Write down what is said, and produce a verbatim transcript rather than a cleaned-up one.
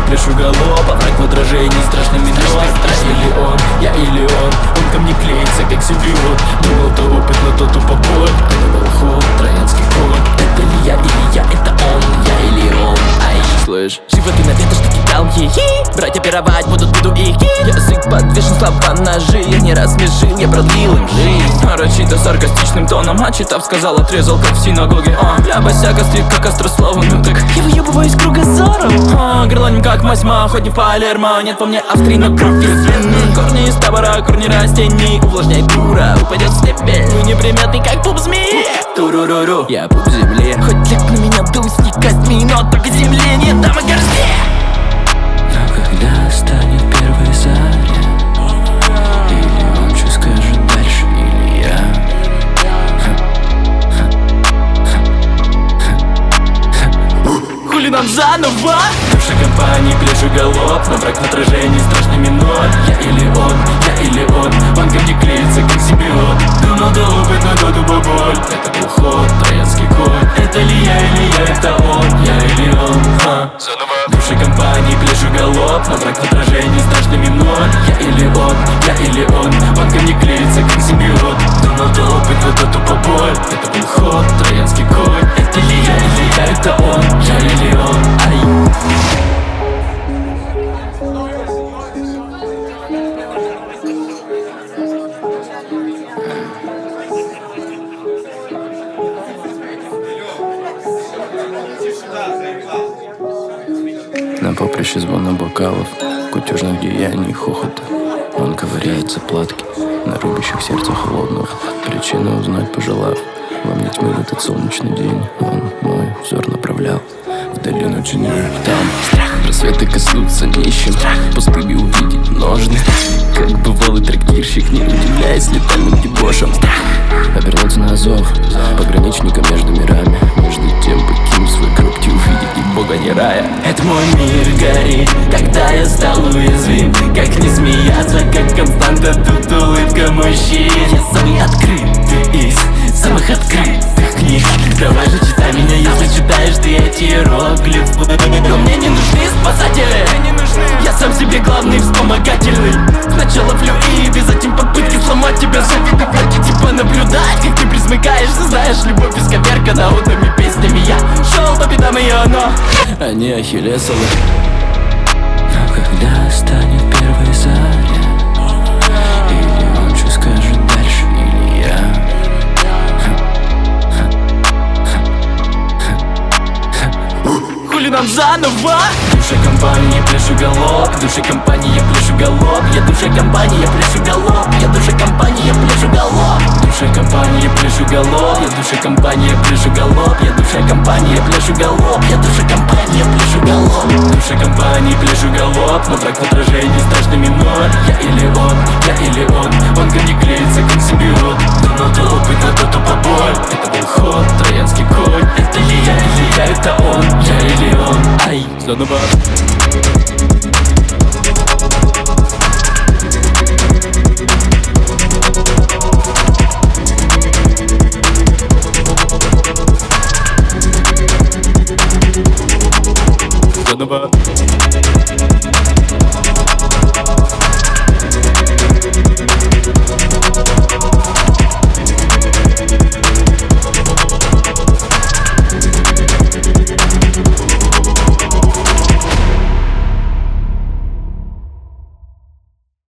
пляшу галоп, а враг в отражении страшный минет. Я или он, я или он, он ко мне клеится как симбиот. Думал, то опыт, но то тупо боль. Это был ход, троянский конь. Это ли я или я, это он, я или он. Ай, слышь, живо ты на ветер, что кидал хи-хи. Братья пировать будут, буду их хи. Язык подвешен, слова ножи. Я не рассмешил, я продлил им жизнь. Нарочито саркастичным тоном, а читав сказал, отрезал как в синагоге. О, бля, босяк острит как острослова. Ну так я выебываюсь кругозором. О, горланим как Мазьма, хоть не Палермо. Нет по мне Австрии, но кровь из вены. Корни из табора, корни растений. Увлажняй дура, упадет в степень. Вы неприметный как пуп змеи. Туруруру, я пуп земле. Хоть лег на меня дусь не костьми, но только земле нет там и горсте. Но когда станет первой заря, или он что скажет дальше, или я. Хули нам заново? В душе компании пляшу галоп, но враг в отражении страшный минот. Я или он, я или он, он ко мне клеится как симбиот. Думал, да опыт, но то тупо боль. Это был ход, троянский конь. Это ли я или я, это он, я или он, ха. В душе компании пляшу галоп, но враг в отражении страшный минот. Я или он, я или он, он ко мне клеится как симбиот. Думал, да опыт, но то тупо боль. Это был ход, троянский конь. Это ли я или я, это он, я или он, ай. На поприще звона бокалов, кутежных деяний хохота. Он ковыряется платки на рубящих сердце холодного. Причину узнать пожелав. Во мне тьмы в этот солнечный день он мой взор направлял в долину теней. Там рассветы коснутся нищим, пустыми увидеть ножны. Как бывалый трактирщик, не удивляясь летальным дебошам. Обернуться на зов пограничника между мирами. Между тем, покинув свой круг, и увидеть ни бога, ни рая. Это мой мир горит, когда я стал уязвим. Как не смеяться, как константа, тут улыбка мужчин. Я самый открытый из самых открытых книг. Давай же читай меня, если читаешь ты эти иероглифы. Но мне не нужны спасатели, я сам себе главный вспомогательный. Сначала флюиды, затем попытки сломать тебя. Типа наблюдать, как ты присмыкаешься. Знаешь, любовь исковерка наутными песнями. Я шел по пятам ее, но они ахиллесовы. Но когда станет первой заря, или он что скажет дальше, или я. Хули нам заново? В душе компании пляшу галоп, в душе компании я пляшу галоп. Я душа компании, я пляшу галоп. Я душа компании, я пляшу галоп. В душе компании я пляшу галоп. Я душа компании, я пляшу галоп. Я душа компании, я пляшу галоп. Я душа компании, я пляшу галоп. В душе компании пляшу галоп, но враг в отражении страшный минот. Я или он, я или он, он ко мне клеится как симбиот. Думал, то опыт, но то тупо боль. Это был ход, троянский конь. Это ли я или я, это он, я или он, ай, заново.